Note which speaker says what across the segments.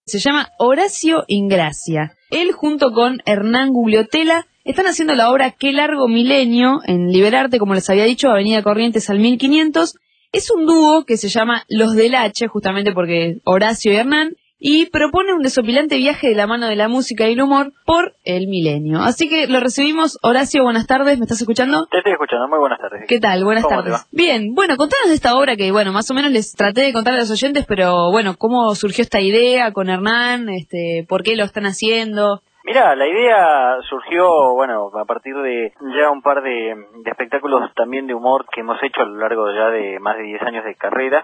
Speaker 1: Se llama Horacio Ingracia. Él junto con Hernán Gugliotella están haciendo la obra Qué largo milenio en Liberarte, como les había dicho, Avenida Corrientes al 1500. Es un dúo que se llama Los del H, justamente porque Horacio y Hernán, y propone un desopilante viaje de la mano de la música y el humor por el milenio. Así que lo recibimos. Horacio, buenas tardes, ¿me estás escuchando?
Speaker 2: Te estoy escuchando, muy buenas tardes.
Speaker 1: ¿Qué tal? Buenas
Speaker 2: ¿Cómo
Speaker 1: tardes. Bien, bueno, contanos de esta obra que, bueno, más o menos les traté de contar a los oyentes, pero bueno, ¿cómo surgió esta idea con Hernán? ¿Por qué lo están haciendo?
Speaker 2: Mirá, la idea surgió, bueno, a partir de ya un par de espectáculos también de humor que hemos hecho a lo largo ya de más de 10 años de carrera.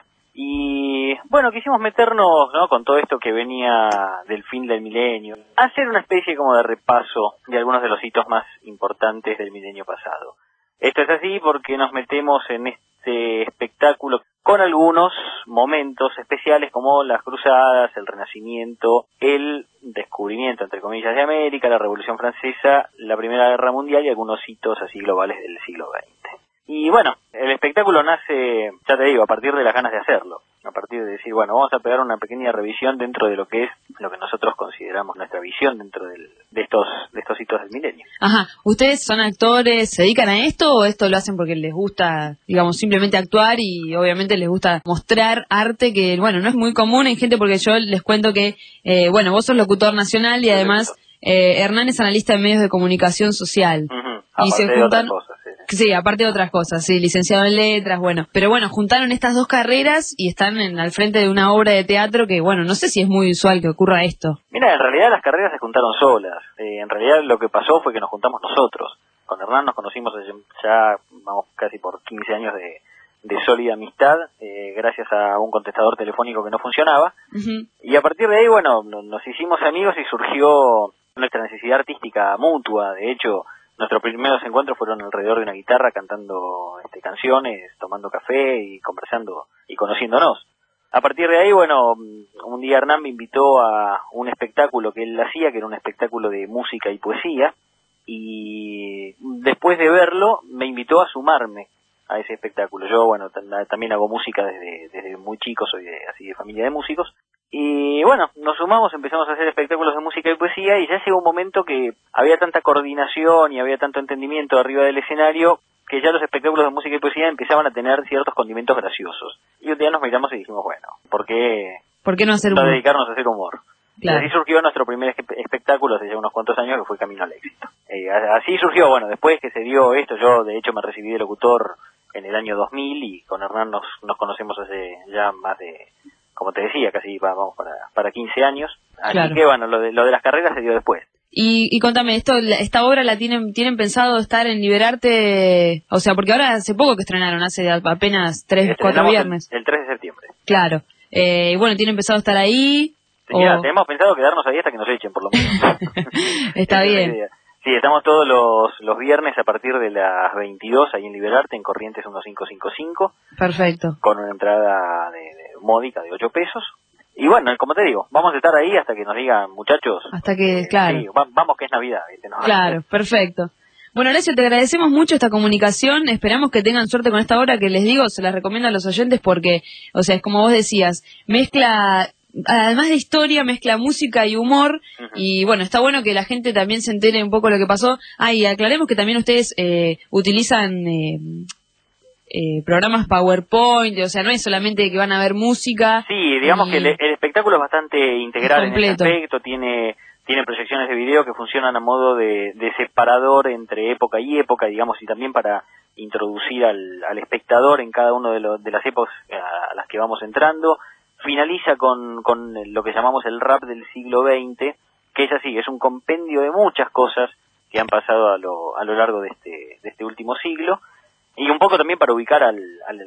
Speaker 2: Y bueno, quisimos meternos, ¿no?, con todo esto que venía del fin del milenio, hacer una especie como de repaso de algunos de los hitos más importantes del milenio pasado. Esto es así porque nos metemos en este espectáculo con algunos momentos especiales como las cruzadas, el Renacimiento, el descubrimiento, entre comillas, de América, la Revolución Francesa, la Primera Guerra Mundial y algunos hitos así globales del siglo XX. Y bueno, el espectáculo nace, ya te digo, a partir de las ganas de hacerlo, a partir de decir, bueno, vamos a pegar una pequeña revisión dentro de lo que es lo que nosotros consideramos nuestra visión dentro de estos hitos del milenio.
Speaker 1: Ajá, ¿ustedes son actores, se dedican a esto o esto lo hacen porque les gusta, digamos, simplemente actuar y obviamente les gusta mostrar arte que, bueno, no es muy común en gente porque yo les cuento que, bueno, vos sos locutor nacional y además Hernán es analista de medios de comunicación social. Y se juntan, sí, aparte de otras cosas, sí, licenciado en letras, bueno. Pero bueno, juntaron estas dos carreras y están al frente de una obra de teatro que, bueno, no sé si es muy usual que ocurra esto.
Speaker 2: Mira, en realidad las carreras se juntaron solas. En realidad lo que pasó fue que nos juntamos nosotros. Con Hernán nos conocimos ya, vamos, casi por 15 años de sólida amistad, gracias a un contestador telefónico que no funcionaba. Y a partir de ahí, bueno, nos hicimos amigos y surgió nuestra necesidad artística mutua. De hecho, nuestros primeros encuentros fueron alrededor de una guitarra, cantando canciones, tomando café y conversando y conociéndonos. A partir de ahí, bueno, un día Hernán me invitó a un espectáculo que él hacía, que era un espectáculo de música y poesía, y después de verlo me invitó a sumarme a ese espectáculo. Yo, bueno, también hago música desde muy chico, soy así de familia de músicos. Y bueno, nos sumamos, empezamos a hacer espectáculos de música y poesía y ya llegó un momento que había tanta coordinación y había tanto entendimiento arriba del escenario que ya los espectáculos de música y poesía empezaban a tener ciertos condimentos graciosos. Y un día nos miramos y dijimos, bueno, ¿por qué
Speaker 1: no hacer humor?
Speaker 2: Dedicarnos a hacer humor?
Speaker 1: Claro.
Speaker 2: Y así surgió nuestro primer espectáculo hace ya unos cuantos años, que fue Camino al Éxito. Así surgió, bueno, después que se dio esto, yo de hecho me recibí de locutor en el año 2000 y con Hernán nos conocemos hace ya más de, como te decía, casi vamos para 15 años. Así
Speaker 1: claro.
Speaker 2: Que bueno, lo de las carreras se dio después.
Speaker 1: Y contame, esta obra la tienen pensado estar en Liberarte, o sea, porque ahora hace poco que estrenaron, hace apenas 3-4 viernes.
Speaker 2: El 3 de septiembre.
Speaker 1: Claro. Y bueno, ¿tienen pensado estar ahí?
Speaker 2: Sí, mira, tenemos pensado quedarnos ahí hasta que nos echen, por lo menos.
Speaker 1: Está bien.
Speaker 2: Sí, estamos todos los viernes a partir de las 22 ahí en Liberarte, en Corrientes 1555.
Speaker 1: Perfecto.
Speaker 2: Con una entrada módica de 8 pesos. Y bueno, como te digo, vamos a estar ahí hasta que nos digan, muchachos.
Speaker 1: Hasta que, claro.
Speaker 2: Sí, vamos que es Navidad, ¿viste? ¿No?
Speaker 1: Claro, perfecto. Bueno, Horacio, te agradecemos mucho esta comunicación. Esperamos que tengan suerte con esta obra que les digo, se las recomiendo a los oyentes porque, o sea, es como vos decías, mezcla, además de historia, mezcla música y humor. Y bueno, está bueno que la gente también se entere un poco de lo que pasó. Y aclaremos que también ustedes utilizan programas PowerPoint, o sea, no es solamente que van a ver música.
Speaker 2: Sí, digamos que el espectáculo es bastante integral en ese aspecto, tiene proyecciones de video que funcionan a modo de separador entre época y época, digamos, y también para introducir al espectador en cada uno de las épocas a las que vamos entrando. Finaliza con lo que llamamos el rap del siglo XX, que es así, es un compendio de muchas cosas que han pasado a lo largo de este último siglo. Y un poco también para ubicar al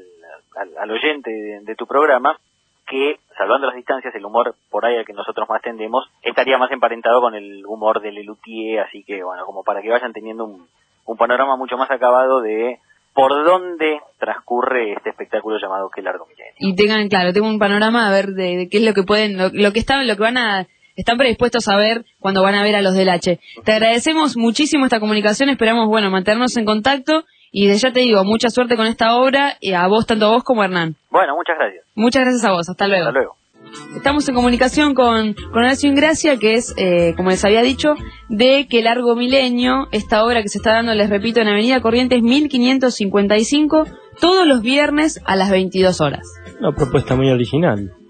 Speaker 2: oyente de tu programa, que, salvando las distancias, el humor por ahí al que nosotros más tendemos, estaría más emparentado con el humor de Lelutier, así que, bueno, como para que vayan teniendo un panorama mucho más acabado de por dónde transcurre este espectáculo llamado Qué largo milenio.
Speaker 1: Y tengan un panorama a ver de qué es lo que pueden, lo que están predispuestos a ver cuando van a ver a los del H. Te agradecemos muchísimo esta comunicación, esperamos, bueno, mantenernos en contacto. Y ya te digo, mucha suerte con esta obra, y a vos, tanto a vos como a Hernán.
Speaker 2: Bueno, muchas gracias.
Speaker 1: Muchas gracias a vos, hasta luego.
Speaker 2: Hasta luego.
Speaker 1: Estamos en comunicación con Horacio Ingracia, que es, como les había dicho, de Qué Largo Milenio, esta obra que se está dando, les repito, en Avenida Corrientes 1555, todos los viernes a las 22 horas.
Speaker 3: Una propuesta muy original.